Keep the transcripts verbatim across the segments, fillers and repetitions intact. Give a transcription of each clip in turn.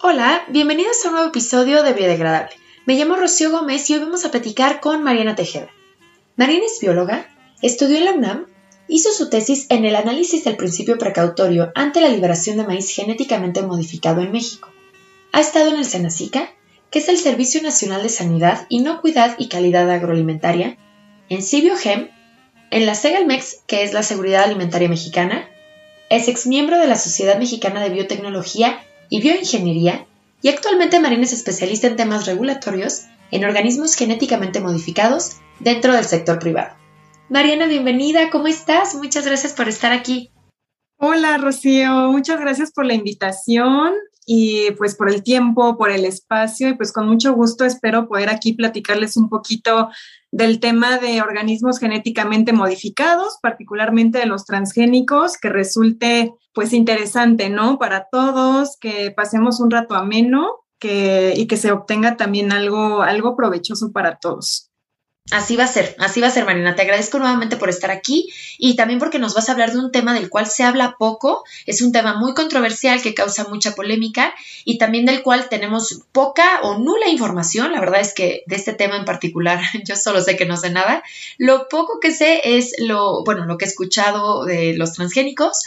Hola, bienvenidos a un nuevo episodio de Biodegradable. Me llamo Rocío Gómez y hoy vamos a platicar con Mariana Tejeda. Mariana es bióloga, estudió en la UNAM, hizo su tesis en el análisis del principio precautorio ante la liberación de maíz genéticamente modificado en México. Ha estado en el SENASICA, que es el Servicio Nacional de Sanidad, Inocuidad y Calidad Agroalimentaria, en CIBIOGEM, en la Segalmex, que es la Seguridad Alimentaria Mexicana, es exmiembro de la Sociedad Mexicana de Biotecnología y Bioingeniería, y actualmente Mariana es especialista en temas regulatorios en organismos genéticamente modificados dentro del sector privado. Mariana, bienvenida, ¿cómo estás? Muchas gracias por estar aquí. Hola, Rocío, muchas gracias por la invitación y pues por el tiempo, por el espacio y pues con mucho gusto espero poder aquí platicarles un poquito del tema de organismos genéticamente modificados, particularmente de los transgénicos, que resulte pues interesante, ¿no? Para todos, que pasemos un rato ameno que, y que se obtenga también algo, algo provechoso para todos. Así va a ser, así va a ser, Mariana. Te agradezco nuevamente por estar aquí y también porque nos vas a hablar de un tema del cual se habla poco, es un tema muy controversial que causa mucha polémica y también del cual tenemos poca o nula información. La verdad es que de este tema en particular yo solo sé que no sé nada. Lo poco que sé es lo, bueno, lo que he escuchado de los transgénicos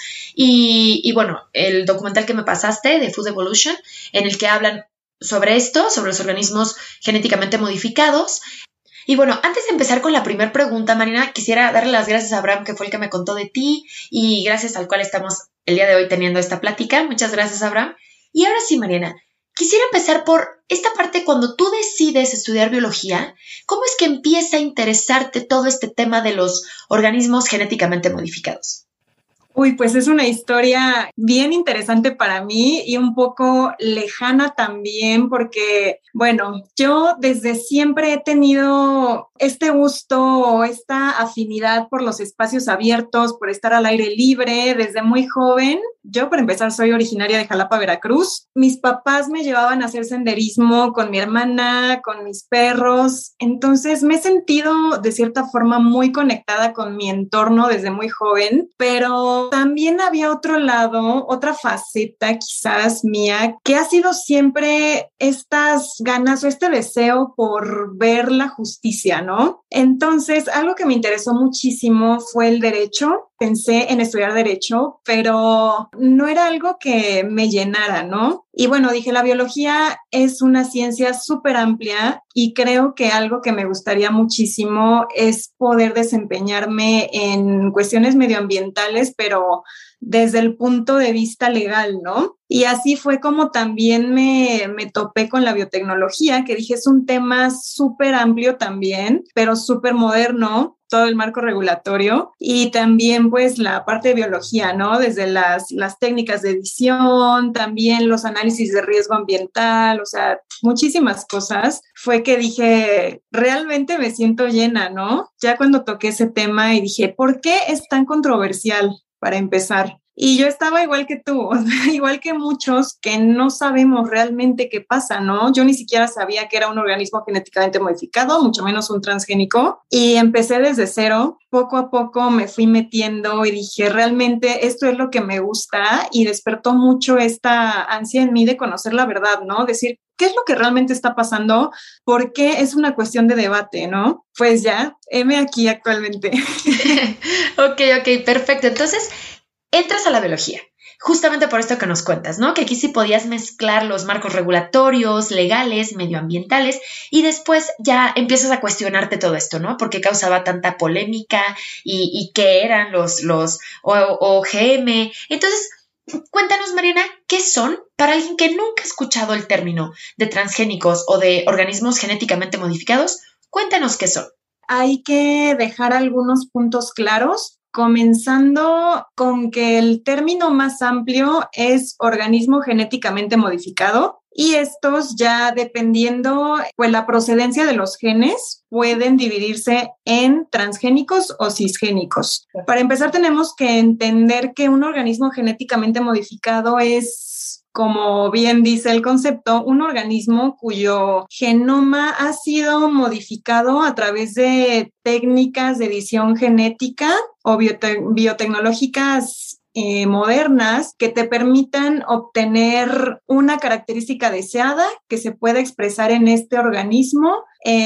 y, y bueno, el documental que me pasaste de Food Evolution, en el que hablan sobre esto, sobre los organismos genéticamente modificados. Y bueno, antes de empezar con la primera pregunta, Marina, quisiera darle las gracias a Abraham, que fue el que me contó de ti y gracias al cual estamos el día de hoy teniendo esta plática. Muchas gracias, Abraham. Y ahora sí, Mariana, quisiera empezar por esta parte cuando tú decides estudiar biología. ¿Cómo es que empieza a interesarte todo este tema de los organismos genéticamente modificados? Uy, pues es una historia bien interesante para mí y un poco lejana también porque, bueno, yo desde siempre he tenido este gusto o esta afinidad por los espacios abiertos, por estar al aire libre desde muy joven. Yo, para empezar, soy originaria de Jalapa, Veracruz. Mis papás me llevaban a hacer senderismo con mi hermana, con mis perros. Entonces me he sentido de cierta forma muy conectada con mi entorno desde muy joven, pero también había otro lado, otra faceta quizás mía, que ha sido siempre estas ganas o este deseo por ver la justicia, ¿no? Entonces, algo que me interesó muchísimo fue el derecho. Pensé en estudiar derecho, pero no era algo que me llenara, ¿no? Y bueno, dije, la biología es una ciencia súper amplia y creo que algo que me gustaría muchísimo es poder desempeñarme en cuestiones medioambientales, pero desde el punto de vista legal, ¿no? Y así fue como también me, me topé con la biotecnología, que dije, es un tema súper amplio también, pero súper moderno, todo el marco regulatorio y también pues la parte de biología, ¿no? Desde las, las técnicas de edición, también los análisis de riesgo ambiental, o sea, muchísimas cosas. Fue que dije, realmente me siento llena, ¿no? Ya cuando toqué ese tema y dije, ¿por qué es tan controversial para empezar? Y yo estaba igual que tú, igual que muchos que no sabemos realmente qué pasa, ¿no? Yo ni siquiera sabía que era un organismo genéticamente modificado, mucho menos un transgénico, y empecé desde cero. Poco a poco me fui metiendo y dije, realmente esto es lo que me gusta y despertó mucho esta ansia en mí de conocer la verdad, ¿no? Decir, ¿qué es lo que realmente está pasando? ¿Por qué es una cuestión de debate, no? Pues ya, heme aquí actualmente. Ok, ok, perfecto. Entonces, entras a la biología, justamente por esto que nos cuentas, ¿no? Que aquí sí podías mezclar los marcos regulatorios, legales, medioambientales, y después ya empiezas a cuestionarte todo esto, ¿no? ¿Por qué causaba tanta polémica y, y qué eran los, los O G M? Entonces, cuéntanos, Mariana, ¿qué son para alguien que nunca ha escuchado el término de transgénicos o de organismos genéticamente modificados? Cuéntanos qué son. Hay que dejar algunos puntos claros, comenzando con que el término más amplio es organismo genéticamente modificado y estos ya dependiendo pues la procedencia de los genes pueden dividirse en transgénicos o cisgénicos. Para empezar tenemos que entender que un organismo genéticamente modificado es, como bien dice el concepto, un organismo cuyo genoma ha sido modificado a través de técnicas de edición genética o biote- biotecnológicas eh, modernas que te permitan obtener una característica deseada que se pueda expresar en este organismo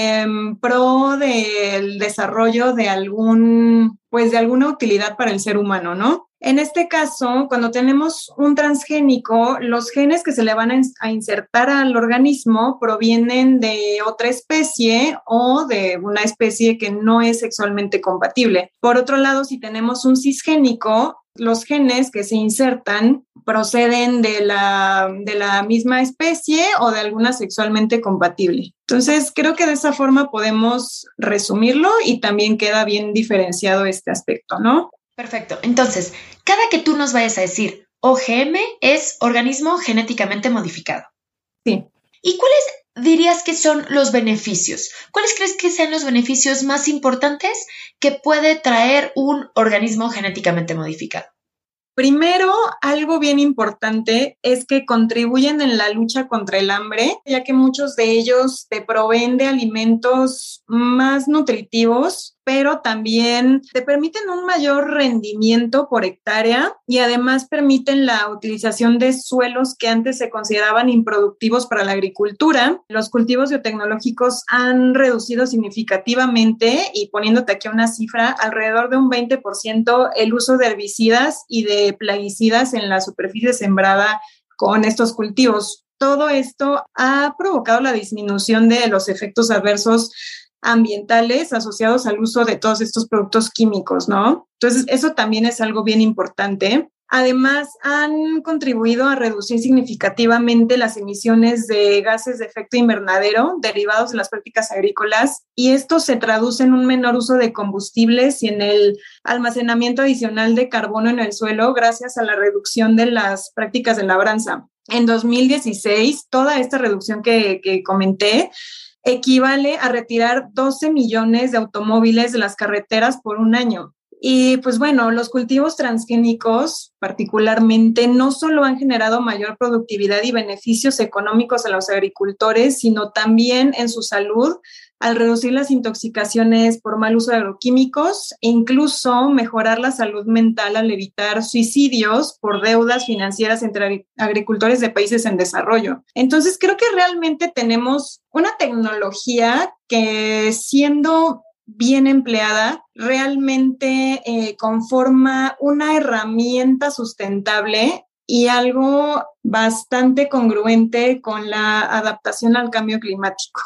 en pro del desarrollo de algún, pues de alguna utilidad para el ser humano, ¿no? En este caso, cuando tenemos un transgénico, los genes que se le van a insertar al organismo provienen de otra especie o de una especie que no es sexualmente compatible. Por otro lado, si tenemos un cisgénico, los genes que se insertan proceden de la, de la misma especie o de alguna sexualmente compatible. Entonces, creo que de esa forma podemos resumirlo y también queda bien diferenciado este aspecto, ¿no? Perfecto. Entonces, cada que tú nos vayas a decir O G M es organismo genéticamente modificado. Sí. ¿Y cuáles dirías que son los beneficios? ¿Cuáles crees que sean los beneficios más importantes que puede traer un organismo genéticamente modificado? Primero, algo bien importante es que contribuyen en la lucha contra el hambre, ya que muchos de ellos te proveen de alimentos más nutritivos, pero también te permiten un mayor rendimiento por hectárea y además permiten la utilización de suelos que antes se consideraban improductivos para la agricultura. Los cultivos biotecnológicos han reducido significativamente, y poniéndote aquí una cifra, alrededor de un veinte por ciento el uso de herbicidas y de plaguicidas en la superficie sembrada con estos cultivos. Todo esto ha provocado la disminución de los efectos adversos ambientales asociados al uso de todos estos productos químicos, ¿no? Entonces, eso también es algo bien importante. Además, han contribuido a reducir significativamente las emisiones de gases de efecto invernadero derivados de las prácticas agrícolas, y esto se traduce en un menor uso de combustibles y en el almacenamiento adicional de carbono en el suelo gracias a la reducción de las prácticas de labranza. En dos mil dieciséis, toda esta reducción que, que comenté equivale a retirar doce millones de automóviles de las carreteras por un año. Y pues bueno, los cultivos transgénicos particularmente no solo han generado mayor productividad y beneficios económicos a los agricultores, sino también en su salud al reducir las intoxicaciones por mal uso de agroquímicos e incluso mejorar la salud mental al evitar suicidios por deudas financieras entre agricultores de países en desarrollo. Entonces creo que realmente tenemos una tecnología que, siendo bien empleada, realmente eh, conforma una herramienta sustentable y algo bastante congruente con la adaptación al cambio climático.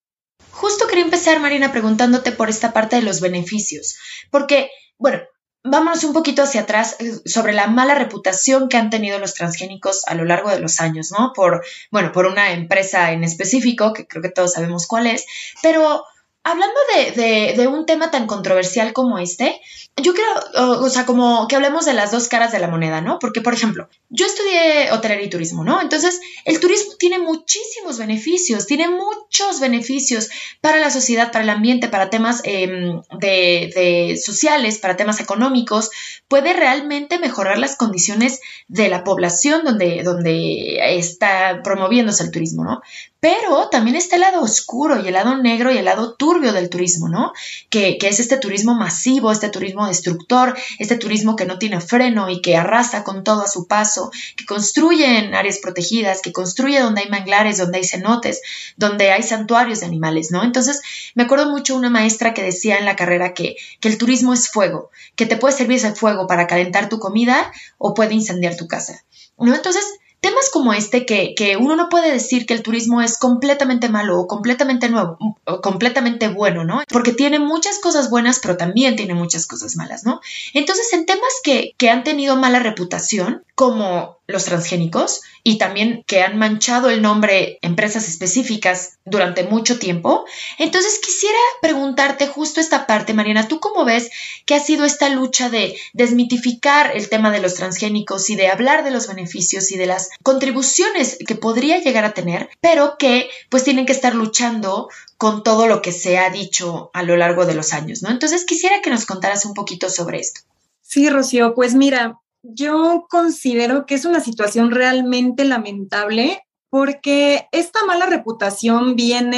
Justo quería empezar, Marina, preguntándote por esta parte de los beneficios, porque, bueno, vámonos un poquito hacia atrás sobre la mala reputación que han tenido los transgénicos a lo largo de los años, ¿no? Por, bueno, por una empresa en específico, que creo que todos sabemos cuál es, pero hablando de, de, de un tema tan controversial como este, yo creo, o, o sea, como que hablemos de las dos caras de la moneda, ¿no? Porque, por ejemplo, yo estudié hotelería y turismo, ¿no? Entonces, el turismo tiene muchísimos beneficios, tiene muchos beneficios para la sociedad, para el ambiente, para temas eh, de, de sociales, para temas económicos. Puede realmente mejorar las condiciones de la población donde, donde está promoviéndose el turismo, ¿no? Pero también está el lado oscuro y el lado negro y el lado turbio del turismo, ¿no? Que, que es este turismo masivo, este turismo destructor, este turismo que no tiene freno y que arrasa con todo a su paso, que construye en áreas protegidas, que construye donde hay manglares, donde hay cenotes, donde hay santuarios de animales, ¿no? Entonces, me acuerdo mucho una maestra que decía en la carrera que, que el turismo es fuego, que te puede servir ese fuego para calentar tu comida o puede incendiar tu casa, ¿no? Entonces, temas como este que, que uno no puede decir que el turismo es completamente malo o completamente nuevo o completamente bueno, ¿no? Porque tiene muchas cosas buenas, pero también tiene muchas cosas malas, ¿no? Entonces, en temas que, que han tenido mala reputación, como los transgénicos, y también que han manchado el nombre empresas específicas durante mucho tiempo, entonces quisiera preguntarte justo esta parte, Mariana, ¿tú cómo ves que ha sido esta lucha de desmitificar el tema de los transgénicos y de hablar de los beneficios y de las contribuciones que podría llegar a tener, pero que pues tienen que estar luchando con todo lo que se ha dicho a lo largo de los años, ¿no? Entonces quisiera que nos contaras un poquito sobre esto. Sí, Rocío, pues mira, yo considero que es una situación realmente lamentable porque esta mala reputación viene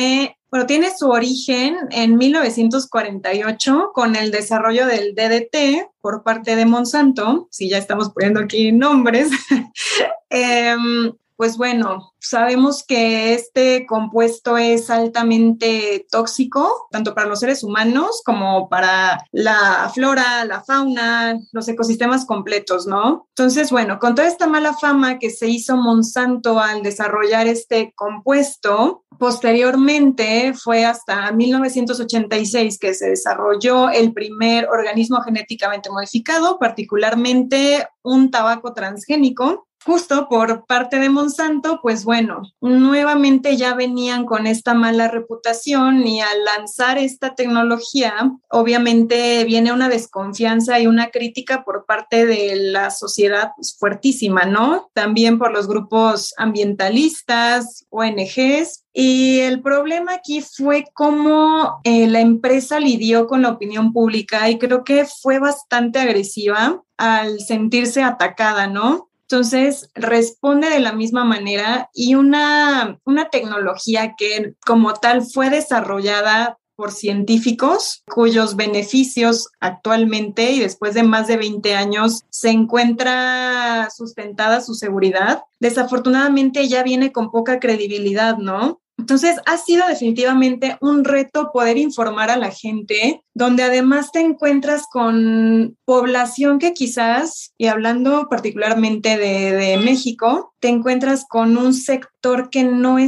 Bueno, tiene su origen en mil novecientos cuarenta y ocho con el desarrollo del D D T por parte de Monsanto, si ya estamos poniendo aquí nombres. eh, pues bueno, sabemos que este compuesto es altamente tóxico, tanto para los seres humanos como para la flora, la fauna, los ecosistemas completos, ¿no? Entonces, bueno, con toda esta mala fama que se hizo Monsanto al desarrollar este compuesto, posteriormente fue hasta mil novecientos ochenta y seis que se desarrolló el primer organismo genéticamente modificado, particularmente un tabaco transgénico. Justo por parte de Monsanto, pues bueno, nuevamente ya venían con esta mala reputación y al lanzar esta tecnología, obviamente viene una desconfianza y una crítica por parte de la sociedad pues, fuertísima, ¿no? También por los grupos ambientalistas, O N Ges. Y el problema aquí fue cómo eh, la empresa lidió con la opinión pública y creo que fue bastante agresiva al sentirse atacada, ¿no? Entonces, responde de la misma manera y una, una tecnología que como tal fue desarrollada por científicos cuyos beneficios actualmente y después de más de veinte años se encuentra sustentada su seguridad, desafortunadamente ya viene con poca credibilidad, ¿no? Entonces, ha sido definitivamente un reto poder informar a la gente, donde además te encuentras con población que quizás, y hablando particularmente de, de México, te encuentras con un sector que no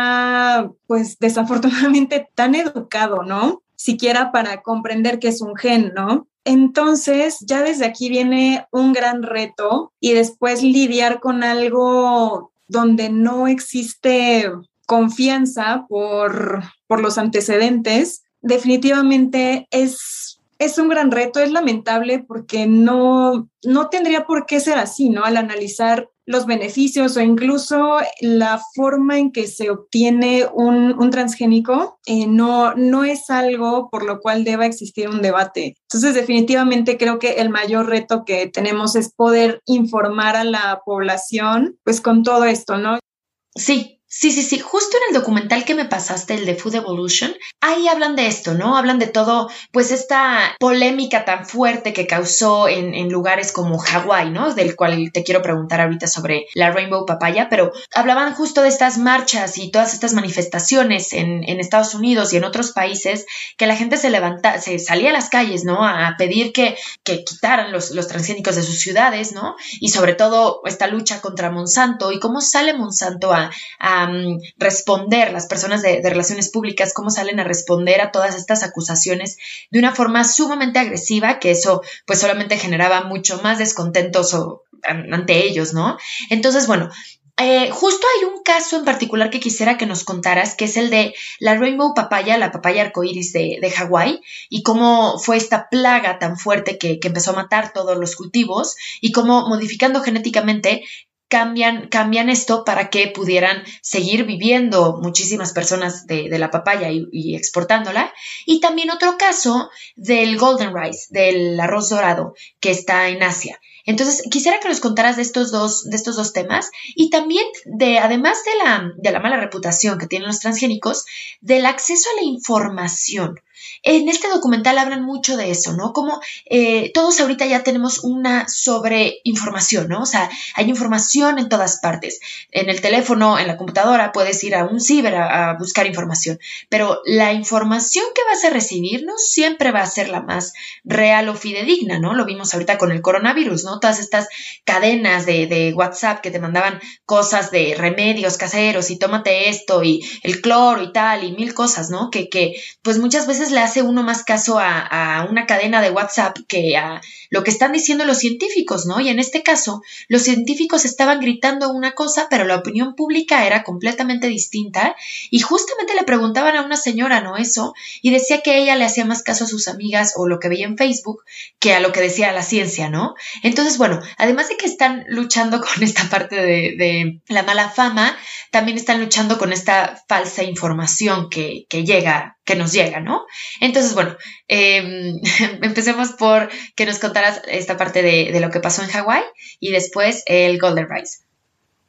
está, pues desafortunadamente, tan educado, ¿no? Siquiera para comprender qué es un gen, ¿no? Entonces, ya desde aquí viene un gran reto y después lidiar con algo donde no existe confianza por, por los antecedentes, definitivamente es, es un gran reto, es lamentable porque no, no tendría por qué ser así, ¿no? Al analizar los beneficios o incluso la forma en que se obtiene un, un transgénico, eh, no, no es algo por lo cual deba existir un debate. Entonces, definitivamente creo que el mayor reto que tenemos es poder informar a la población, pues con todo esto, ¿no? Sí. Sí, sí, sí. Justo en el documental que me pasaste, el de Food Evolution, ahí hablan de esto, ¿no? Hablan de todo, pues esta polémica tan fuerte que causó en, en lugares como Hawái, ¿no? Del cual te quiero preguntar ahorita sobre la Rainbow Papaya, pero hablaban justo de estas marchas y todas estas manifestaciones en, en Estados Unidos y en otros países que la gente se levanta, se salía a las calles, ¿no? A pedir que, que quitaran los, los transgénicos de sus ciudades, ¿no? Y sobre todo esta lucha contra Monsanto y cómo sale Monsanto a, a Um, responder, las personas de, de relaciones públicas, cómo salen a responder a todas estas acusaciones de una forma sumamente agresiva, que eso pues solamente generaba mucho más descontentos o, ante ellos, ¿no? Entonces, bueno, eh, justo hay un caso en particular que quisiera que nos contaras, que es el de la Rainbow Papaya, la papaya arcoíris de, de Hawái, y cómo fue esta plaga tan fuerte que, que empezó a matar todos los cultivos y cómo modificando genéticamente Cambian, cambian esto para que pudieran seguir viviendo muchísimas personas de, de la papaya y, y exportándola. Y también otro caso del golden rice, del arroz dorado, que está en Asia. Entonces, quisiera que nos contaras de estos dos, de estos dos temas y también de, además de la, de la mala reputación que tienen los transgénicos, del acceso a la información. En este documental hablan mucho de eso, ¿no? Como eh, todos ahorita ya tenemos una sobreinformación, ¿no? O sea, hay información en todas partes. En el teléfono, en la computadora, puedes ir a un ciber a, a buscar información. Pero la información que vas a recibir no siempre va a ser la más real o fidedigna, ¿no? Lo vimos ahorita con el coronavirus, ¿no? Todas estas cadenas de, de WhatsApp que te mandaban cosas de remedios caseros y tómate esto y el cloro y tal y mil cosas, ¿no? Que, que pues muchas veces le hace uno más caso a, a una cadena de WhatsApp que a lo que están diciendo los científicos, ¿no? Y en este caso, los científicos estaban gritando una cosa, pero la opinión pública era completamente distinta y justamente le preguntaban a una señora, ¿no? Eso, y decía que ella le hacía más caso a sus amigas o lo que veía en Facebook que a lo que decía la ciencia, ¿no? Entonces, bueno, además de que están luchando con esta parte de, de la mala fama, también están luchando con esta falsa información que, que llega, que nos llega, ¿no? Entonces, bueno, eh, empecemos por que nos contaras esta parte de, de lo que pasó en Hawái y después el Golden Rice.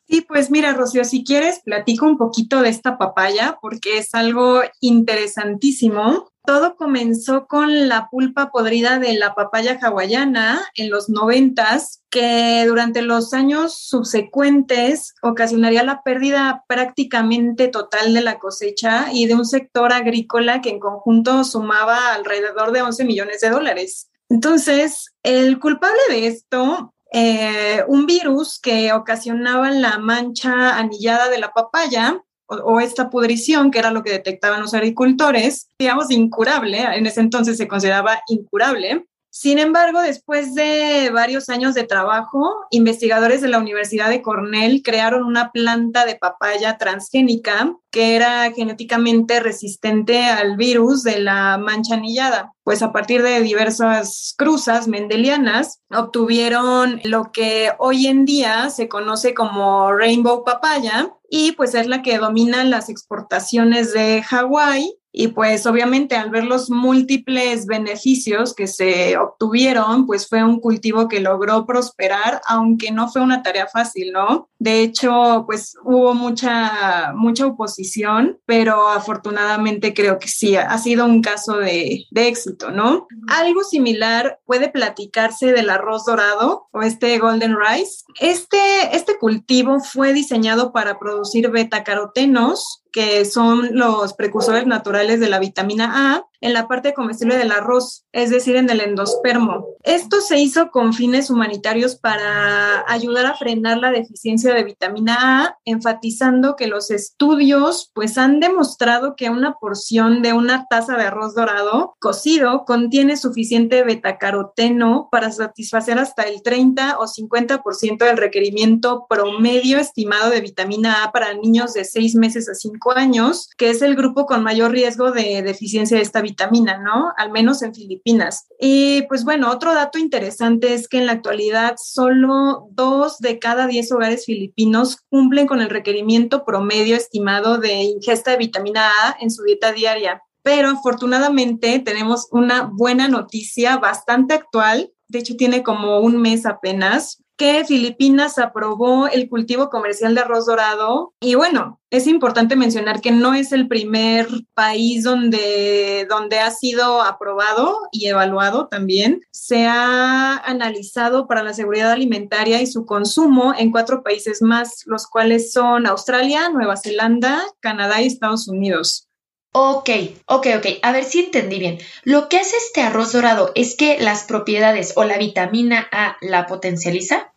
Sí, pues mira, Rocío, si quieres, platico un poquito de esta papaya porque es algo interesantísimo. Todo comenzó con la pulpa podrida de la papaya hawaiana en los noventas, que durante los años subsecuentes ocasionaría la pérdida prácticamente total de la cosecha y de un sector agrícola que en conjunto sumaba alrededor de once millones de dólares. Entonces, el culpable de esto, eh, un virus que ocasionaba la mancha anillada de la papaya, o, o esta pudrición, que era lo que detectaban los agricultores, digamos incurable, en ese entonces se consideraba incurable. Sin embargo, después de varios años de trabajo, investigadores de la Universidad de Cornell crearon una planta de papaya transgénica que era genéticamente resistente al virus de la mancha anillada. Pues a partir de diversas cruzas mendelianas, obtuvieron lo que hoy en día se conoce como Rainbow Papaya, y pues es la que domina las exportaciones de Hawái. Y pues obviamente al ver los múltiples beneficios que se obtuvieron, pues fue un cultivo que logró prosperar, aunque no fue una tarea fácil, ¿no? De hecho, pues hubo mucha, mucha oposición, pero afortunadamente creo que sí, ha sido un caso de, de éxito, ¿no? Algo similar puede platicarse del arroz dorado o este golden rice. Este, este cultivo fue diseñado para producir betacarotenos, que son los precursores naturales de la vitamina A, en la parte comestible del arroz, es decir, en el endospermo. Esto se hizo con fines humanitarios para ayudar a frenar la deficiencia de vitamina A, enfatizando que los estudios pues han demostrado que una porción de una taza de arroz dorado cocido contiene suficiente betacaroteno para satisfacer hasta el treinta o cincuenta por ciento del requerimiento promedio estimado de vitamina A para niños de seis meses a cinco años, que es el grupo con mayor riesgo de deficiencia de esta vitamina, ¿no? Al menos en Filipinas. Y pues bueno, otro dato interesante es que en la actualidad solo dos de cada diez hogares filipinos cumplen con el requerimiento promedio estimado de ingesta de vitamina A en su dieta diaria. Pero afortunadamente tenemos una buena noticia bastante actual, de hecho tiene como un mes apenas, que Filipinas aprobó el cultivo comercial de arroz dorado. Y bueno, es importante mencionar que no es el primer país donde, donde ha sido aprobado y evaluado también. Se ha analizado para la seguridad alimentaria y su consumo en cuatro países más, los cuales son Australia, Nueva Zelanda, Canadá y Estados Unidos. Ok, ok, ok. A ver si entendí bien. Lo que hace este arroz dorado es que las propiedades o la vitamina A la potencializa.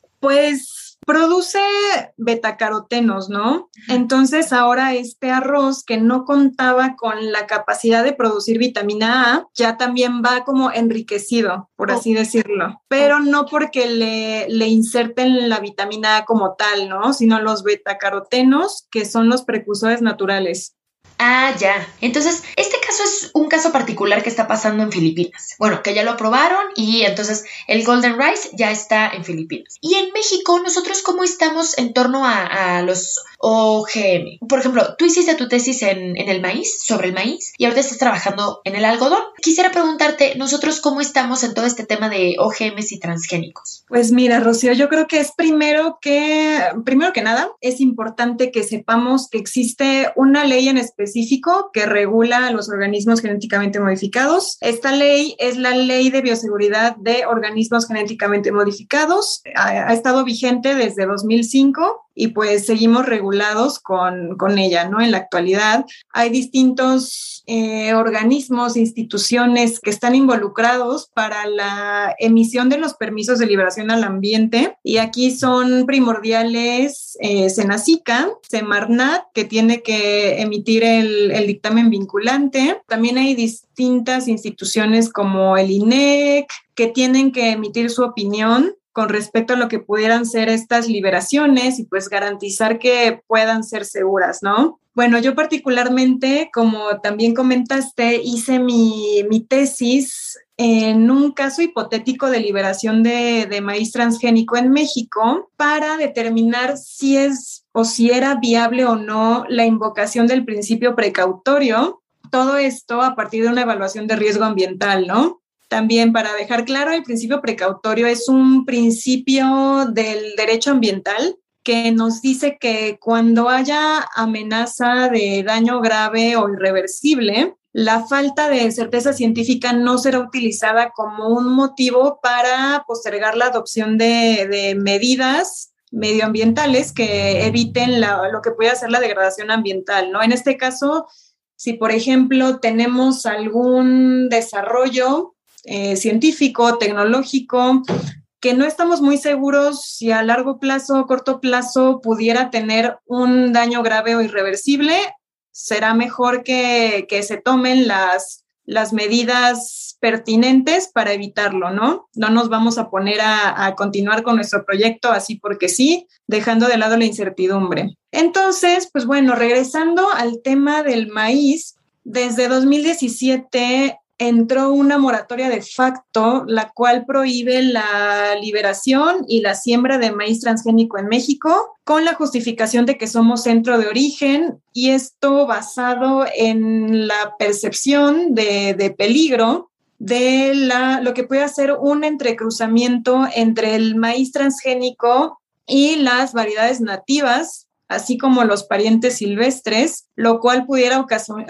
Pues produce betacarotenos, ¿no? Entonces ahora este arroz que no contaba con la capacidad de producir vitamina A, ya también va como enriquecido, por así decirlo. Pero no porque le, le inserten la vitamina A como tal, ¿no? Sino los betacarotenos, que son los precursores naturales. Ah, ya. Entonces, este caso es un caso particular que está pasando en Filipinas. Bueno, que ya lo aprobaron y entonces el Golden Rice ya está en Filipinas. Y en México, nosotros cómo estamos en torno a, a los O G M. Por ejemplo, tú hiciste tu tesis en, en el maíz, sobre el maíz, y ahorita estás trabajando en el algodón. Quisiera preguntarte, nosotros cómo estamos en todo este tema de O G Ms y transgénicos. Pues mira, Rocío, yo creo que es primero que, primero que nada, es importante que sepamos que existe una ley en específico que regula los organismos genéticamente modificados. Esta ley es la Ley de Bioseguridad de Organismos Genéticamente Modificados. Ha, ha estado vigente desde dos mil cinco y pues seguimos regulados con, con ella, ¿no? En la actualidad hay distintos eh, organismos, instituciones que están involucrados para la emisión de los permisos de liberación al ambiente, y aquí son primordiales eh, Senacica, Semarnat, que tiene que emitir el, el dictamen vinculante. También hay distintas instituciones como el I N E C, que tienen que emitir su opinión con respecto a lo que pudieran ser estas liberaciones y pues garantizar que puedan ser seguras, ¿no? Bueno, yo particularmente, como también comentaste, hice mi, mi tesis en un caso hipotético de liberación de, de maíz transgénico en México para determinar si es o si era viable o no la invocación del principio precautorio. Todo esto a partir de una evaluación de riesgo ambiental, ¿no? También para dejar claro, el principio precautorio es un principio del derecho ambiental que nos dice que cuando haya amenaza de daño grave o irreversible, la falta de certeza científica no será utilizada como un motivo para postergar la adopción de, de medidas medioambientales que eviten la, lo que puede ser la degradación ambiental, ¿no? En este caso, si por ejemplo tenemos algún desarrollo eh, científico, tecnológico, que no estamos muy seguros si a largo plazo o corto plazo pudiera tener un daño grave o irreversible, será mejor que, que se tomen las, las medidas pertinentes para evitarlo, ¿no? No nos vamos a poner a, a continuar con nuestro proyecto así porque sí, dejando de lado la incertidumbre. Entonces, pues bueno, regresando al tema del maíz, desde dos mil diecisiete entró una moratoria de facto, la cual prohíbe la liberación y la siembra de maíz transgénico en México, con la justificación de que somos centro de origen, y esto basado en la percepción de, de peligro de la, lo que puede ser un entrecruzamiento entre el maíz transgénico y las variedades nativas, así como los parientes silvestres, lo cual pudiera ocasio-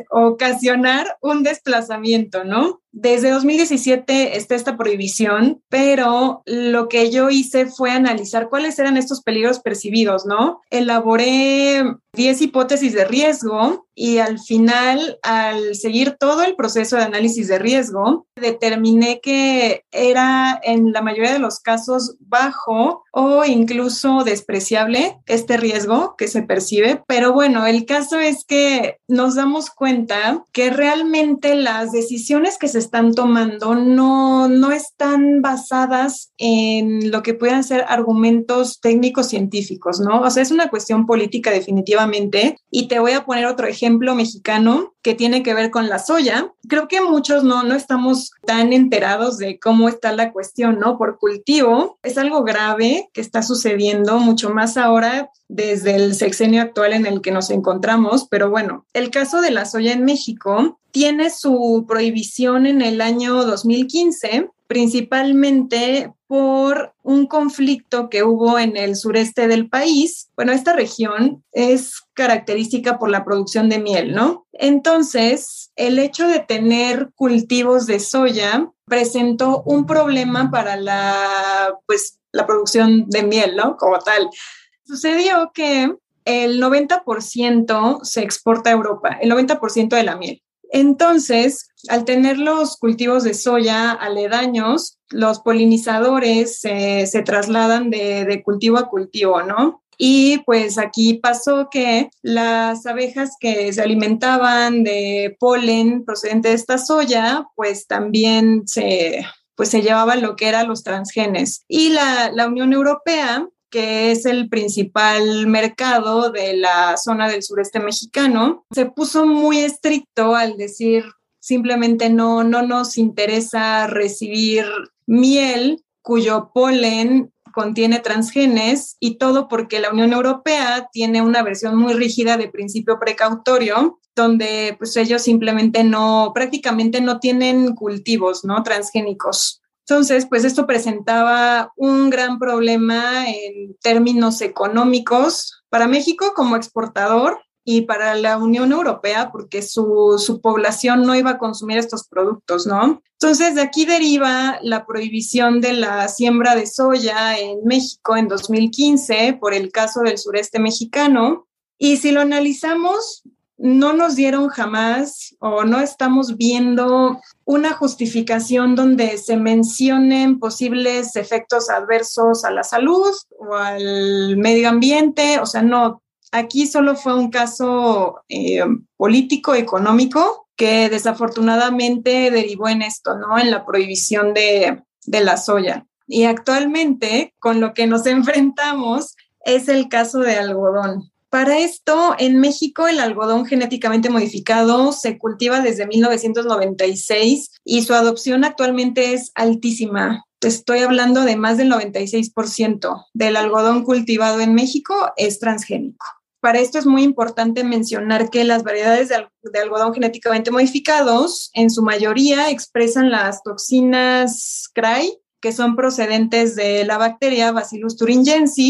ocasionar un desplazamiento, ¿no? Desde dos mil diecisiete está esta prohibición, pero lo que yo hice fue analizar cuáles eran estos peligros percibidos, ¿no? Elaboré diez hipótesis de riesgo y al final, al seguir todo el proceso de análisis de riesgo, determiné que era en la mayoría de los casos bajo o incluso despreciable este riesgo que se percibe. Pero bueno, el caso es que nos damos cuenta que realmente las decisiones que se están tomando no, no están basadas en lo que puedan ser argumentos técnicos científicos, ¿no? O sea, es una cuestión política definitivamente. Y te voy a poner otro ejemplo mexicano que tiene que ver con la soya. Creo que muchos no, no estamos tan enterados de cómo está la cuestión, ¿no? Por cultivo, es algo grave que está sucediendo mucho más ahora desde el sexenio actual en el que nos encontramos. Pero bueno, el caso de la soya en México tiene su prohibición en el año dos mil quince, principalmente por un conflicto que hubo en el sureste del país. Bueno, esta región es característica por la producción de miel, ¿no? Entonces, el hecho de tener cultivos de soya presentó un problema para la, pues, la producción de miel, ¿no? Como tal. Sucedió que el noventa por ciento se exporta a Europa, el noventa por ciento de la miel. Entonces, al tener los cultivos de soya aledaños, los polinizadores eh, se trasladan de, de cultivo a cultivo, ¿no? Y pues aquí pasó que las abejas que se alimentaban de polen procedente de esta soya, pues también se, pues se llevaban lo que eran los transgenes. Y la, la Unión Europea, que es el principal mercado de la zona del sureste mexicano, se puso muy estricto al decir simplemente no, no nos interesa recibir miel cuyo polen contiene transgenes, y todo porque la Unión Europea tiene una versión muy rígida de principio precautorio, donde pues ellos simplemente no, prácticamente no tienen cultivos, ¿no? Transgénicos. Entonces, pues esto presentaba un gran problema en términos económicos para México como exportador y para la Unión Europea, porque su, su población no iba a consumir estos productos, ¿no? Entonces, de aquí deriva la prohibición de la siembra de soya en México en dos mil quince por el caso del sureste mexicano. Y si lo analizamos, no nos dieron jamás o no estamos viendo una justificación donde se mencionen posibles efectos adversos a la salud o al medio ambiente. O sea, no, aquí solo fue un caso eh, político, económico, que desafortunadamente derivó en esto, ¿no? En la prohibición de, de la soya. Y actualmente, con lo que nos enfrentamos, es el caso de algodón. Para esto, en México, el algodón genéticamente modificado se cultiva desde mil novecientos noventa y seis y su adopción actualmente es altísima. Estoy hablando de más del noventa y seis por ciento del algodón cultivado en México es transgénico. Para esto es muy importante mencionar que las variedades de, al- de algodón genéticamente modificados en su mayoría expresan las toxinas C R A I, que son procedentes de la bacteria Bacillus thuringiensis,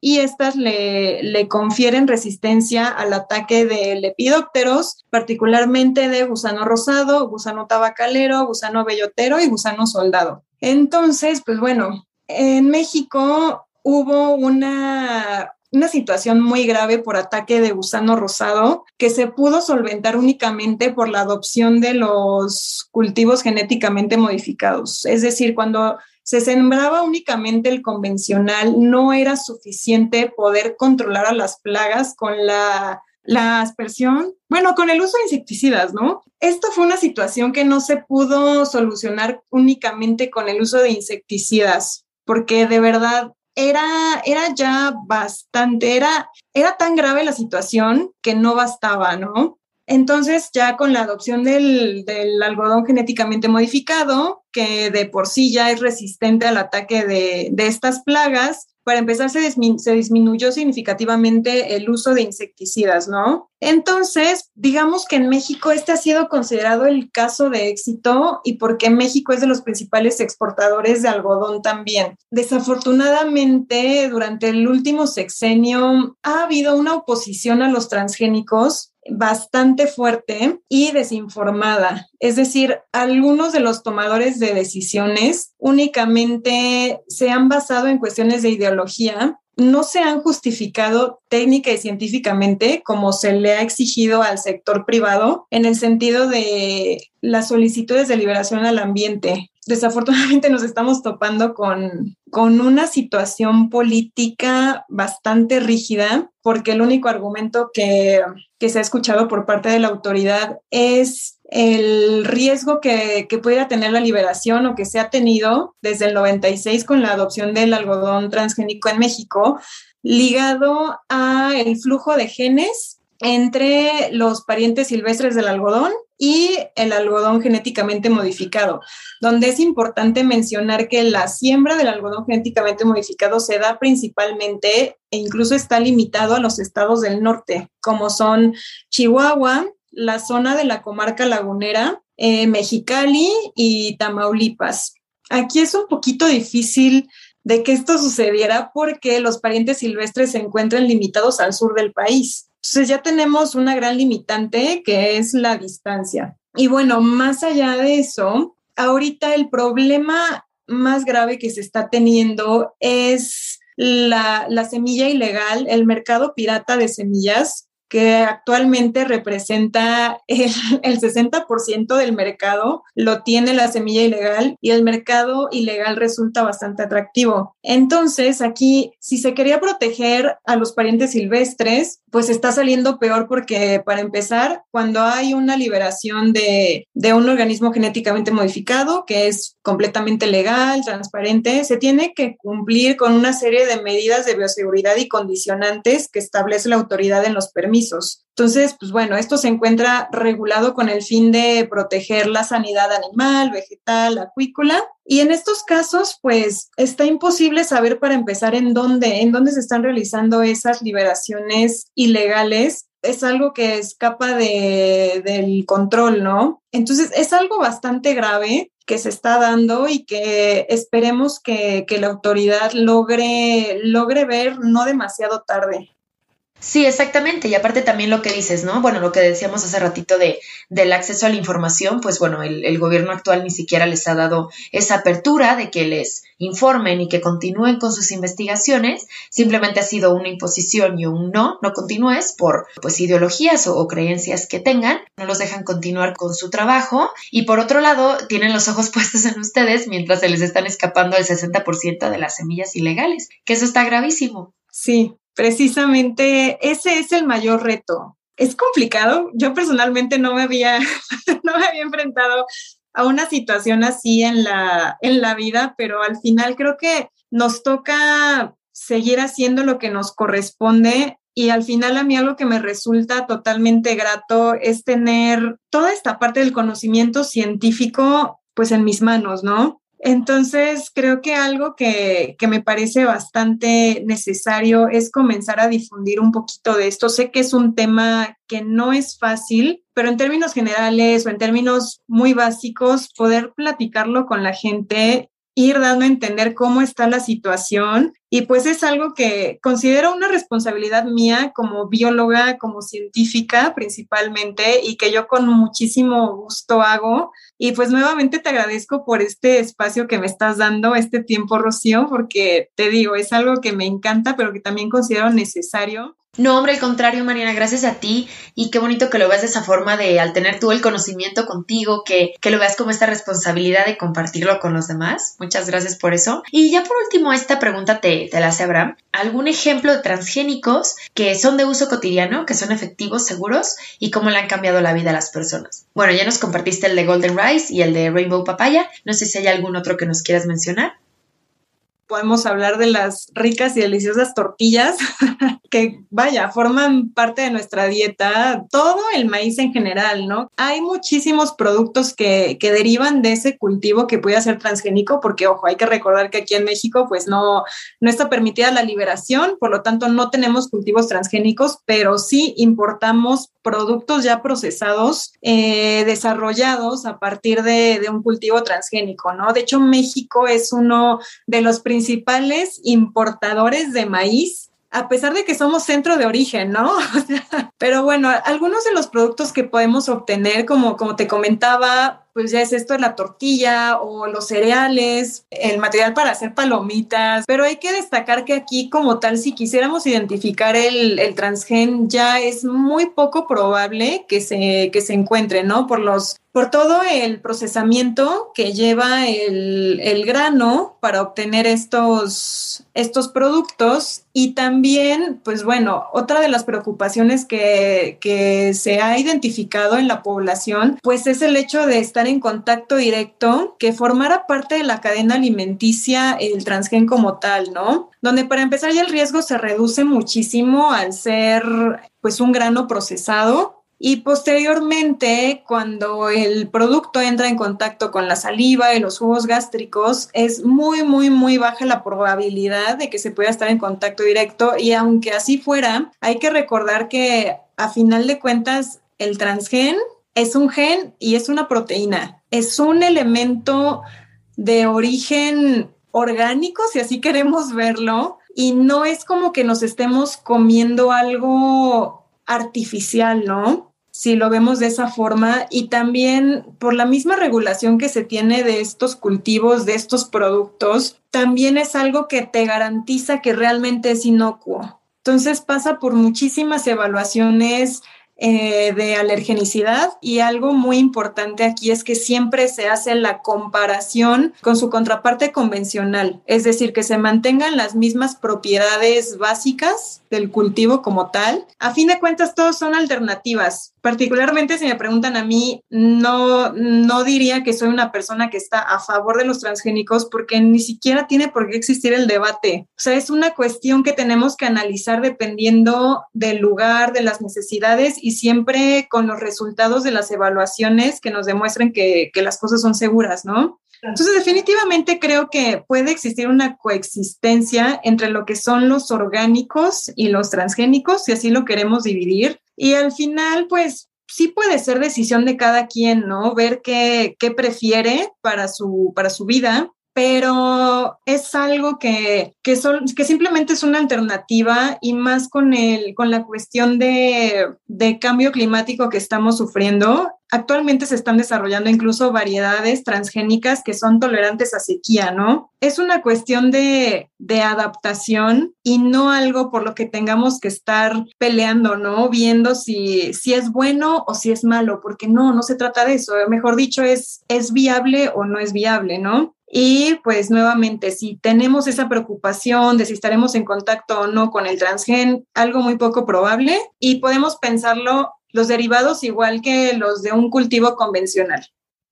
y estas le, le confieren resistencia al ataque de lepidópteros, particularmente de gusano rosado, gusano tabacalero, gusano bellotero y gusano soldado. Entonces, pues bueno, en México hubo una, una situación muy grave por ataque de gusano rosado que se pudo solventar únicamente por la adopción de los cultivos genéticamente modificados. Es decir, cuando se sembraba únicamente el convencional, no era suficiente poder controlar a las plagas con la, la aspersión, bueno, con el uso de insecticidas, ¿no? Esto fue una situación que no se pudo solucionar únicamente con el uso de insecticidas, porque de verdad era, era ya bastante, era, era tan grave la situación que no bastaba, ¿no? Entonces, ya con la adopción del, del algodón genéticamente modificado, que de por sí ya es resistente al ataque de, de estas plagas, para empezar se, dismin- se disminuyó significativamente el uso de insecticidas, ¿no? Entonces, digamos que en México este ha sido considerado el caso de éxito y porque México es de los principales exportadores de algodón también. Desafortunadamente, durante el último sexenio ha habido una oposición a los transgénicos bastante fuerte y desinformada. Es decir, algunos de los tomadores de decisiones únicamente se han basado en cuestiones de ideología, no se han justificado técnica y científicamente como se le ha exigido al sector privado en el sentido de las solicitudes de liberación al ambiente. Desafortunadamente nos estamos topando con, con una situación política bastante rígida, porque el único argumento que, que se ha escuchado por parte de la autoridad es el riesgo que, que pudiera tener la liberación o que se ha tenido desde el noventa y seis con la adopción del algodón transgénico en México, ligado a el flujo de genes entre los parientes silvestres del algodón y el algodón genéticamente modificado, donde es importante mencionar que la siembra del algodón genéticamente modificado se da principalmente e incluso está limitado a los estados del norte, como son Chihuahua, la zona de la comarca lagunera, eh, Mexicali y Tamaulipas. Aquí es un poquito difícil de que esto sucediera porque los parientes silvestres se encuentran limitados al sur del país. Entonces ya tenemos una gran limitante que es la distancia. Y bueno, más allá de eso, ahorita el problema más grave que se está teniendo es la, la semilla ilegal, el mercado pirata de semillas, que actualmente representa el, el sesenta por ciento del mercado, lo tiene la semilla ilegal y el mercado ilegal resulta bastante atractivo. Entonces, aquí, si se quería proteger a los parientes silvestres, pues está saliendo peor porque, para empezar, cuando hay una liberación de, de un organismo genéticamente modificado, que es completamente legal, transparente, se tiene que cumplir con una serie de medidas de bioseguridad y condicionantes que establece la autoridad en los permisos. Entonces, pues bueno, esto se encuentra regulado con el fin de proteger la sanidad animal, vegetal, acuícola. Y en estos casos, pues está imposible saber para empezar en dónde, en dónde se están realizando esas liberaciones ilegales. Es algo que escapa de, del control, ¿no? Entonces, es algo bastante grave que se está dando y que esperemos que, que la autoridad logre, logre ver no demasiado tarde. Sí, exactamente. Y aparte también lo que dices, ¿no? Bueno, lo que decíamos hace ratito de, del acceso a la información, pues bueno, el, el gobierno actual ni siquiera les ha dado esa apertura de que les informen y que continúen con sus investigaciones. Simplemente ha sido una imposición y un no, no continúes por pues ideologías o, o creencias que tengan. No los dejan continuar con su trabajo. Y por otro lado, tienen los ojos puestos en ustedes mientras se les están escapando el sesenta por ciento de las semillas ilegales, que eso está gravísimo. Sí. Precisamente ese es el mayor reto. Es complicado. Yo personalmente no me había, no me había enfrentado a una situación así en la, en la vida, pero al final creo que nos toca seguir haciendo lo que nos corresponde. Y al final a mí algo que me resulta totalmente grato es tener toda esta parte del conocimiento científico pues en mis manos, ¿no? Entonces, creo que algo que, que me parece bastante necesario es comenzar a difundir un poquito de esto. Sé que es un tema que no es fácil, pero en términos generales o en términos muy básicos, poder platicarlo con la gente, ir dando a entender cómo está la situación Y pues es algo que considero una responsabilidad mía como bióloga, como científica principalmente, y que yo con muchísimo gusto hago. Y pues nuevamente te agradezco por este espacio que me estás dando, este tiempo, Rocío, porque te digo, es algo que me encanta, pero que también considero necesario. No, hombre, al contrario, Mariana, gracias a ti y qué bonito que lo veas de esa forma de al tener tú el conocimiento contigo, que, que lo veas como esta responsabilidad de compartirlo con los demás. Muchas gracias por eso. Y ya por último, esta pregunta te, te la hace Abraham. ¿Algún ejemplo de transgénicos que son de uso cotidiano, que son efectivos, seguros y cómo le han cambiado la vida a las personas? Bueno, ya nos compartiste el de Golden Rice y el de Rainbow Papaya. No sé si hay algún otro que nos quieras mencionar. Podemos hablar de las ricas y deliciosas tortillas que, vaya, forman parte de nuestra dieta, todo el maíz en general, ¿no? Hay muchísimos productos que, que derivan de ese cultivo que puede ser transgénico, porque, ojo, hay que recordar que aquí en México, pues, no, no está permitida la liberación, por lo tanto, no tenemos cultivos transgénicos, pero sí importamos productos ya procesados, eh, desarrollados a partir de, de un cultivo transgénico, ¿no? De hecho, México es uno de los principales importadores de maíz, a pesar de que somos centro de origen, ¿no? O sea, pero bueno, algunos de los productos que podemos obtener, como, como te comentaba, pues ya es esto de la tortilla o los cereales, el material para hacer palomitas, pero hay que destacar que aquí como tal, si quisiéramos identificar el, el transgén, ya es muy poco probable que se, que se encuentre, ¿no? Por los por todo el procesamiento que lleva el, el grano para obtener estos, estos productos. Y también, pues bueno, otra de las preocupaciones que, que se ha identificado en la población, pues es el hecho de estar en contacto directo, que formara parte de la cadena alimenticia el transgén como tal, ¿no? Donde para empezar ya el riesgo se reduce muchísimo al ser pues un grano procesado. Y posteriormente, cuando el producto entra en contacto con la saliva y los jugos gástricos, es muy, muy, muy baja la probabilidad de que se pueda estar en contacto directo. Y aunque así fuera, hay que recordar que a final de cuentas el transgén es un gen y es una proteína. Es un elemento de origen orgánico, si así queremos verlo, y no es como que nos estemos comiendo algo artificial, ¿no? Si lo vemos de esa forma, y también por la misma regulación que se tiene de estos cultivos, de estos productos, también es algo que te garantiza que realmente es inocuo. Entonces pasa por muchísimas evaluaciones eh, de alergenicidad, y algo muy importante aquí es que siempre se hace la comparación con su contraparte convencional, es decir, que se mantengan las mismas propiedades básicas del cultivo como tal. A fin de cuentas, todos son alternativas. Particularmente, si me preguntan a mí, no, no diría que soy una persona que está a favor de los transgénicos, porque ni siquiera tiene por qué existir el debate. O sea, es una cuestión que tenemos que analizar dependiendo del lugar, de las necesidades, y siempre con los resultados de las evaluaciones que nos demuestren que, que las cosas son seguras, ¿no? Entonces, definitivamente creo que puede existir una coexistencia entre lo que son los orgánicos y los transgénicos, si así lo queremos dividir. Y al final, pues, sí puede ser decisión de cada quien, ¿no? Ver qué, qué prefiere para su, para su vida, pero es algo que, que, son, que simplemente es una alternativa, y más con, el, con la cuestión de, de cambio climático que estamos sufriendo. Actualmente se están desarrollando incluso variedades transgénicas que son tolerantes a sequía, ¿no? Es una cuestión de, de adaptación y no algo por lo que tengamos que estar peleando, ¿no? Viendo si, si es bueno o si es malo, porque no, no se trata de eso. Mejor dicho, es, es viable o no es viable, ¿no? Y pues nuevamente, si tenemos esa preocupación de si estaremos en contacto o no con el transgén, algo muy poco probable, y podemos pensarlo los derivados igual que los de un cultivo convencional.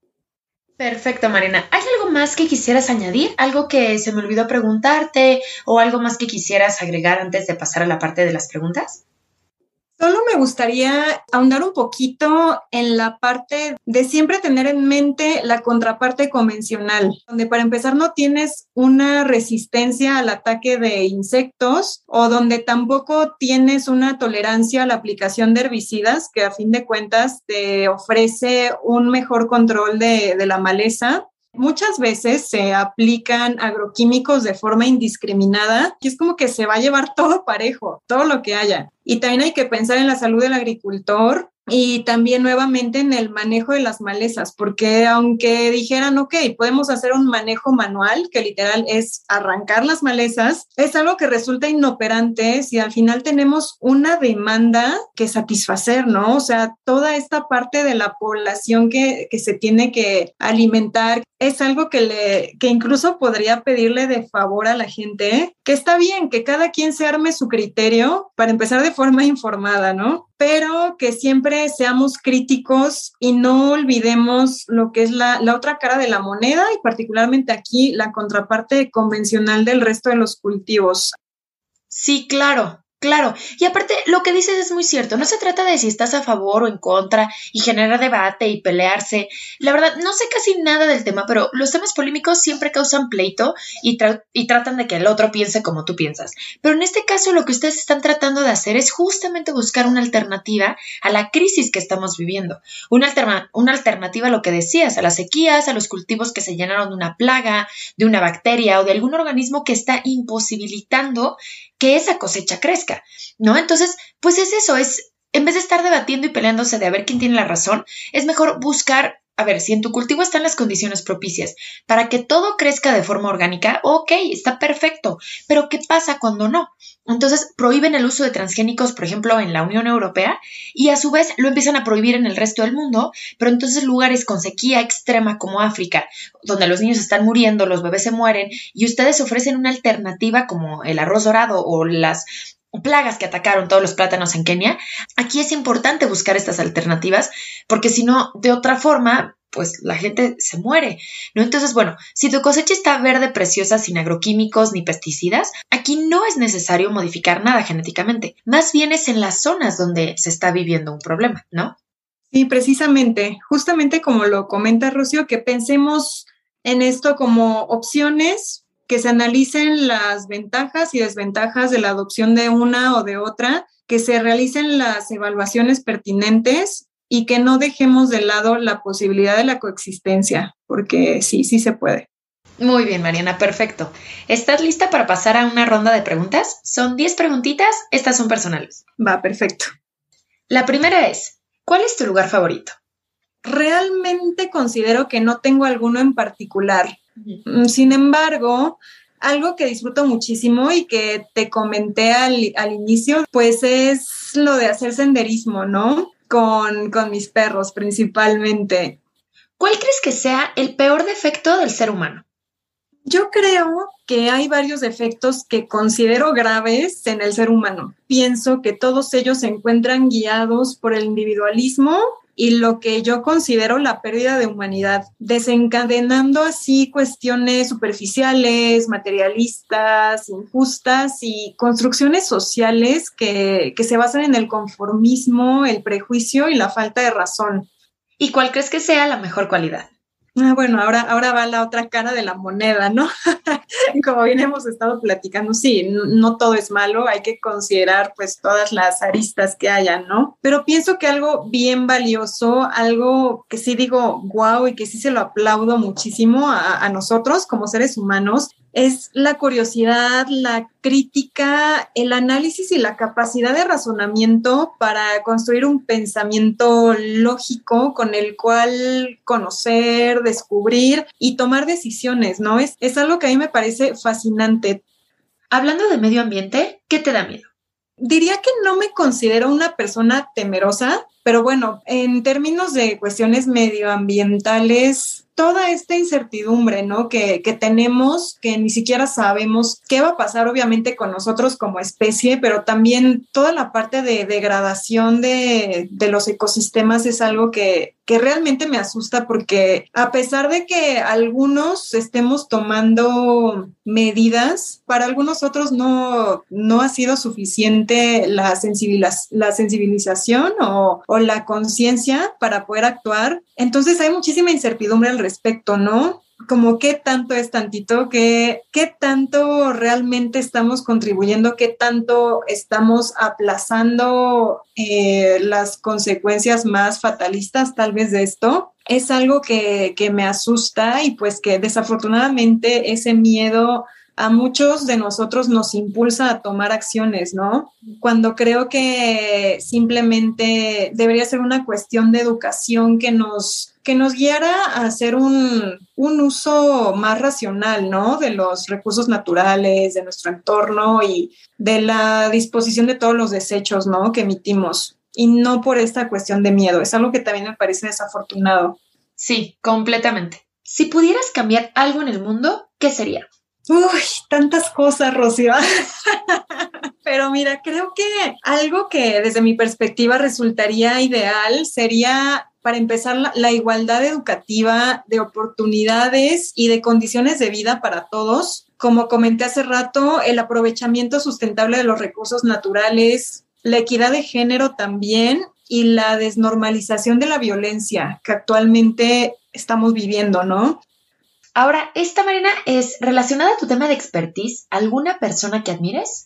Perfecto, Mariana. ¿Hay algo más que quisieras añadir? ¿Algo que se me olvidó preguntarte o algo más que quisieras agregar antes de pasar a la parte de las preguntas? Solo me gustaría ahondar un poquito en la parte de siempre tener en mente la contraparte convencional, donde para empezar no tienes una resistencia al ataque de insectos, o donde tampoco tienes una tolerancia a la aplicación de herbicidas, que a fin de cuentas te ofrece un mejor control de, de la maleza. Muchas veces se aplican agroquímicos de forma indiscriminada y es como que se va a llevar todo parejo, todo lo que haya. Y también hay que pensar en la salud del agricultor y también nuevamente en el manejo de las malezas, porque aunque dijeran, ok, podemos hacer un manejo manual, que literal es arrancar las malezas, es algo que resulta inoperante si al final tenemos una demanda que satisfacer, ¿no? O sea, toda esta parte de la población que, que se tiene que alimentar es algo que, le, que incluso podría pedirle de favor a la gente, ¿eh? Que está bien, que cada quien se arme su criterio para empezar de forma informada, ¿no? Pero que siempre seamos críticos y no olvidemos lo que es la, la otra cara de la moneda y particularmente aquí la contraparte convencional del resto de los cultivos. Sí, claro. Claro, y aparte lo que dices es muy cierto, no se trata de si estás a favor o en contra y generar debate y pelearse. La verdad, no sé casi nada del tema, pero los temas polémicos siempre causan pleito y, tra- y tratan de que el otro piense como tú piensas. Pero en este caso lo que ustedes están tratando de hacer es justamente buscar una alternativa a la crisis que estamos viviendo. Una, alterna- una alternativa a lo que decías, a las sequías, a los cultivos que se llenaron de una plaga, de una bacteria o de algún organismo que está imposibilitando que esa cosecha crezca, ¿no? Entonces, pues es eso, es, en vez de estar debatiendo y peleándose de a ver quién tiene la razón, es mejor buscar, a ver, si en tu cultivo están las condiciones propicias para que todo crezca de forma orgánica, ok, está perfecto, pero ¿qué pasa cuando no? Entonces, prohíben el uso de transgénicos, por ejemplo, en la Unión Europea, y a su vez lo empiezan a prohibir en el resto del mundo, pero entonces lugares con sequía extrema como África, donde los niños están muriendo, los bebés se mueren, y ustedes ofrecen una alternativa como el arroz dorado o las plagas que atacaron todos los plátanos en Kenia. Aquí es importante buscar estas alternativas, porque si no, de otra forma, pues la gente se muere, ¿no? Entonces, bueno, si tu cosecha está verde, preciosa, sin agroquímicos ni pesticidas, aquí no es necesario modificar nada genéticamente. Más bien es en las zonas donde se está viviendo un problema, ¿no? Sí, precisamente, justamente como lo comenta Rocío, que pensemos en esto como opciones, que se analicen las ventajas y desventajas de la adopción de una o de otra, que se realicen las evaluaciones pertinentes y que no dejemos de lado la posibilidad de la coexistencia, porque sí, sí se puede. Muy bien, Mariana, perfecto. ¿Estás lista para pasar a una ronda de preguntas? Son diez preguntitas, estas son personales. Va, perfecto. La primera es, ¿cuál es tu lugar favorito? Realmente considero que no tengo alguno en particular. Uh-huh. Sin embargo, algo que disfruto muchísimo y que te comenté al, al inicio, pues es lo de hacer senderismo, ¿no? Con, con mis perros principalmente. ¿Cuál crees que sea el peor defecto del ser humano? Yo creo que hay varios defectos que considero graves en el ser humano. Pienso que todos ellos se encuentran guiados por el individualismo y lo que yo considero la pérdida de humanidad, desencadenando así cuestiones superficiales, materialistas, injustas y construcciones sociales que, que se basan en el conformismo, el prejuicio y la falta de razón. ¿Y cuál crees que sea la mejor cualidad? Ah, bueno, ahora, ahora va la otra cara de la moneda, ¿no? Como bien hemos estado platicando, sí, no, no todo es malo, hay que considerar pues todas las aristas que hayan, ¿no? Pero pienso que algo bien valioso, algo que sí digo wow y que sí se lo aplaudo muchísimo a, a nosotros como seres humanos, es la curiosidad, la crítica, el análisis y la capacidad de razonamiento para construir un pensamiento lógico con el cual conocer, descubrir y tomar decisiones, ¿no? Es, es algo que a mí me parece fascinante. Hablando de medio ambiente, ¿qué te da miedo? Diría que no me considero una persona temerosa, pero bueno, en términos de cuestiones medioambientales, toda esta incertidumbre, ¿no? Que, que tenemos, que ni siquiera sabemos qué va a pasar obviamente con nosotros como especie, pero también toda la parte de degradación de, de los ecosistemas es algo que, que realmente me asusta porque a pesar de que algunos estemos tomando medidas, para algunos otros no, no ha sido suficiente la, sensibiliz- la sensibilización o, o la conciencia para poder actuar. Entonces hay muchísima incertidumbre al respecto, ¿no? Como qué tanto es tantito, qué, qué tanto realmente estamos contribuyendo, qué tanto estamos aplazando eh, las consecuencias más fatalistas tal vez de esto. es algo que, que me asusta y pues que desafortunadamente ese miedo a muchos de nosotros nos impulsa a tomar acciones, ¿no? Cuando creo que simplemente debería ser una cuestión de educación que nos, que nos guiara a hacer un, un uso más racional, ¿no? De los recursos naturales, de nuestro entorno y de la disposición de todos los desechos, ¿no? Que emitimos. Y no por esta cuestión de miedo. Es algo que también me parece desafortunado. Sí, completamente. Si pudieras cambiar algo en el mundo, ¿qué sería? Uy, tantas cosas, Rocío. Pero mira, creo que algo que desde mi perspectiva resultaría ideal sería, para empezar, la, la igualdad educativa de oportunidades y de condiciones de vida para todos. Como comenté hace rato, el aprovechamiento sustentable de los recursos naturales, la equidad de género también y la desnormalización de la violencia que actualmente estamos viviendo, ¿no? Ahora, esta, Marina, es relacionada a tu tema de expertise. ¿Alguna persona que admires?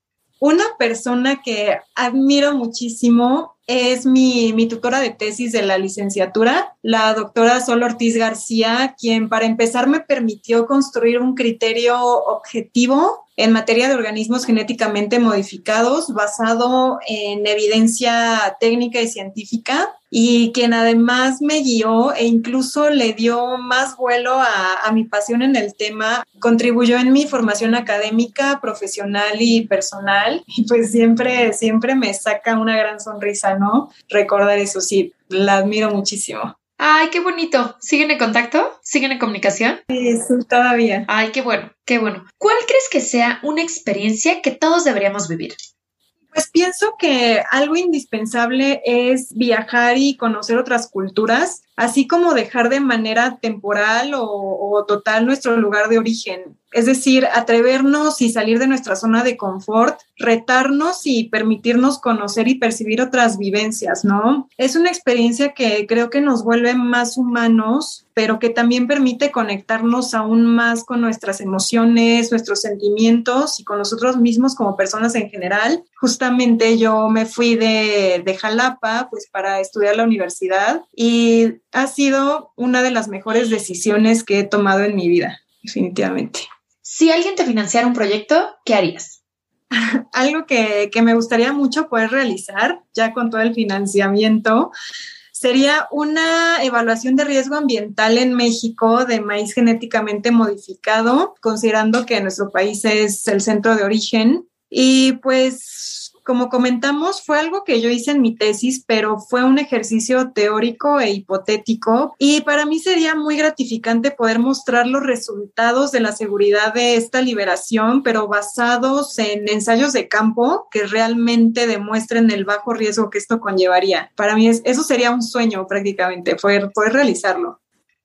Una persona que admiro muchísimo es mi, mi tutora de tesis de la licenciatura, la doctora Sol Ortiz García, quien para empezar me permitió construir un criterio objetivo en materia de organismos genéticamente modificados basado en evidencia técnica y científica, y quien además me guió e incluso le dio más vuelo a, a mi pasión en el tema, contribuyó en mi formación académica, profesional y personal, y pues siempre, siempre me saca una gran sonrisa, ¿no? Recordar eso, sí, la admiro muchísimo. Ay, qué bonito. ¿Siguen en contacto? ¿Siguen en comunicación? Sí, sí, todavía. Ay, qué bueno, qué bueno. ¿Cuál crees que sea una experiencia que todos deberíamos vivir? Pues pienso que algo indispensable es viajar y conocer otras culturas, así como dejar de manera temporal o, o total nuestro lugar de origen. Es decir, atrevernos y salir de nuestra zona de confort, retarnos y permitirnos conocer y percibir otras vivencias, ¿no? Es una experiencia que creo que nos vuelve más humanos, pero que también permite conectarnos aún más con nuestras emociones, nuestros sentimientos y con nosotros mismos como personas en general. Justamente yo me fui de, de Jalapa, pues, para estudiar la universidad, y ha sido una de las mejores decisiones que he tomado en mi vida, definitivamente. Si alguien te financiara un proyecto, ¿qué harías? Algo que, que me gustaría mucho poder realizar, ya con todo el financiamiento, sería una evaluación de riesgo ambiental en México de maíz genéticamente modificado, considerando que nuestro país es el centro de origen. Y pues, como comentamos, fue algo que yo hice en mi tesis, pero fue un ejercicio teórico e hipotético. Y para mí sería muy gratificante poder mostrar los resultados de la seguridad de esta liberación, pero basados en ensayos de campo que realmente demuestren el bajo riesgo que esto conllevaría. Para mí es, eso sería un sueño prácticamente, poder, poder realizarlo.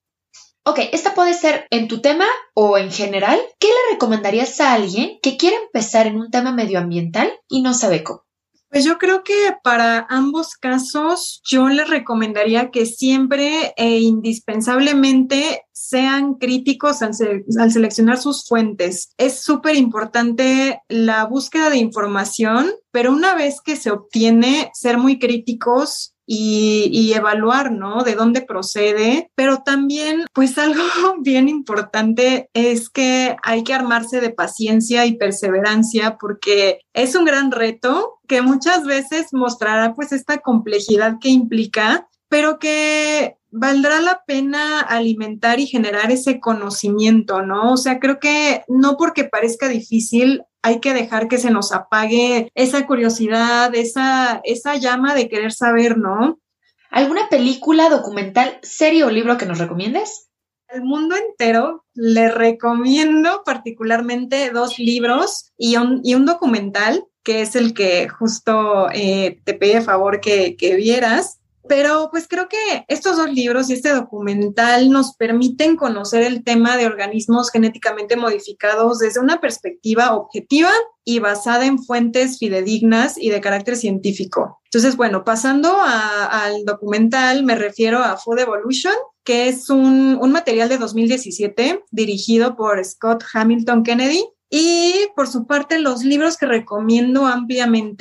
Ok, esta puede ser en tu tema o en general. ¿Qué le recomendarías a alguien que quiere empezar en un tema medioambiental y no sabe cómo? Pues yo creo que para ambos casos yo les recomendaría que siempre e indispensablemente sean críticos al, se- al seleccionar sus fuentes. Es súper importante la búsqueda de información, pero una vez que se obtiene, ser muy críticos y, y evaluar, ¿no? De dónde procede, pero también, pues algo bien importante es que hay que armarse de paciencia y perseverancia porque es un gran reto que muchas veces mostrará pues esta complejidad que implica, pero que valdrá la pena alimentar y generar ese conocimiento, ¿no? O sea, creo que no porque parezca difícil hay que dejar que se nos apague esa curiosidad, esa, esa llama de querer saber, ¿no? ¿Alguna película, documental, serie o libro que nos recomiendes? Al mundo entero le recomiendo particularmente dos libros y un, y un documental, que es el que justo eh, te pedí de favor que, que vieras. Pero pues creo que estos dos libros y este documental nos permiten conocer el tema de organismos genéticamente modificados desde una perspectiva objetiva y basada en fuentes fidedignas y de carácter científico. Entonces, bueno, pasando a, al documental, me refiero a Food Evolution, que es un, un material de dos mil diecisiete dirigido por Scott Hamilton Kennedy. Y por su parte, los libros que recomiendo ampliamente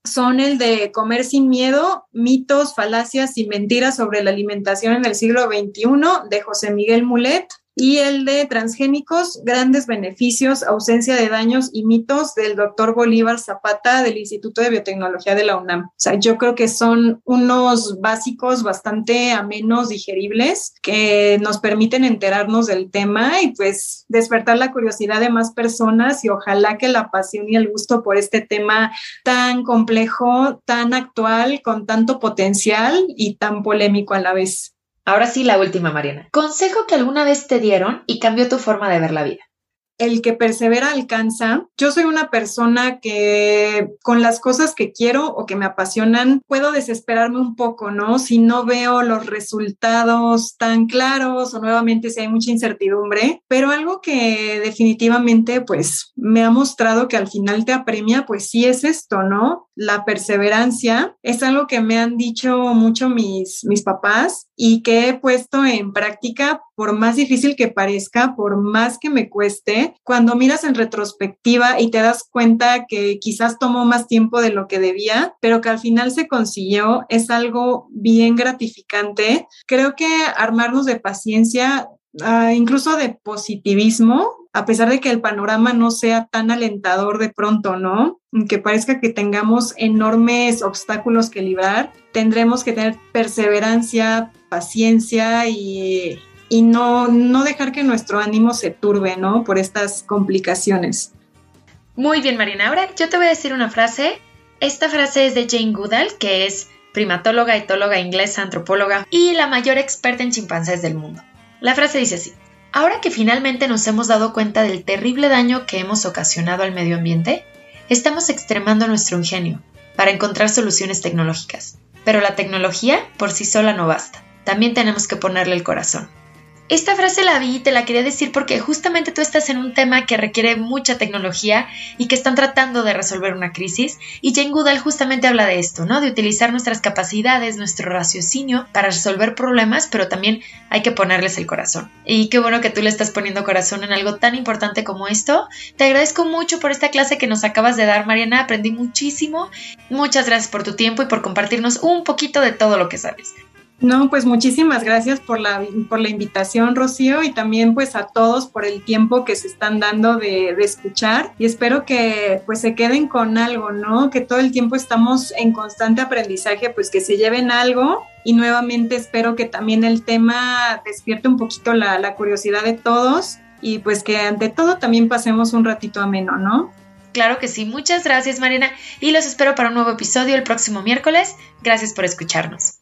son el de Comer sin miedo, mitos, falacias y mentiras sobre la alimentación en el siglo veintiuno, de José Miguel Mulet, y el de Transgénicos, grandes beneficios, ausencia de daños y mitos, del doctor Bolívar Zapata, del Instituto de Biotecnología de la UNAM. O sea, yo creo que son unos básicos bastante amenos, digeribles, que nos permiten enterarnos del tema y pues despertar la curiosidad de más personas, y ojalá que la pasión y el gusto por este tema tan complejo, tan actual, con tanto potencial y tan polémico a la vez. Ahora sí, la última, Mariana. Consejo que alguna vez te dieron y cambió tu forma de ver la vida. El que persevera alcanza. Yo soy una persona que con las cosas que quiero o que me apasionan puedo desesperarme un poco, ¿no? Si no veo los resultados tan claros o nuevamente si hay mucha incertidumbre, pero algo que definitivamente pues me ha mostrado que al final te apremia, pues sí es esto, ¿no? La perseverancia es algo que me han dicho mucho mis, mis papás y que he puesto en práctica, por más difícil que parezca, por más que me cueste. Cuando miras en retrospectiva y te das cuenta que quizás tomó más tiempo de lo que debía, pero que al final se consiguió, es algo bien gratificante. Creo que armarnos de paciencia, uh, incluso de positivismo, a pesar de que el panorama no sea tan alentador de pronto, ¿no? Que parezca que tengamos enormes obstáculos que librar, tendremos que tener perseverancia, paciencia y, y no, no dejar que nuestro ánimo se turbe, ¿no? Por estas complicaciones. Muy bien, Marina. Ahora yo te voy a decir una frase. Esta frase es de Jane Goodall, que es primatóloga, etóloga inglesa, antropóloga y la mayor experta en chimpancés del mundo. La frase dice así: ahora que finalmente nos hemos dado cuenta del terrible daño que hemos ocasionado al medio ambiente, estamos extremando nuestro ingenio para encontrar soluciones tecnológicas. Pero la tecnología por sí sola no basta. También tenemos que ponerle el corazón. Esta frase la vi y te la quería decir porque justamente tú estás en un tema que requiere mucha tecnología y que están tratando de resolver una crisis, y Jane Goodall justamente habla de esto, ¿no? De utilizar nuestras capacidades, nuestro raciocinio para resolver problemas, pero también hay que ponerles el corazón. Y qué bueno que tú le estás poniendo corazón en algo tan importante como esto. Te agradezco mucho por esta clase que nos acabas de dar, Mariana. Aprendí muchísimo. Muchas gracias por tu tiempo y por compartirnos un poquito de todo lo que sabes. No, pues muchísimas gracias por la, por la invitación, Rocío, y también pues a todos por el tiempo que se están dando de, de escuchar, y espero que pues se queden con algo, ¿no? Que todo el tiempo estamos en constante aprendizaje, pues que se lleven algo, y nuevamente espero que también el tema despierte un poquito la, la curiosidad de todos, y pues que ante todo también pasemos un ratito ameno, ¿no? Claro que sí, muchas gracias, Mariana, y los espero para un nuevo episodio el próximo miércoles. Gracias por escucharnos.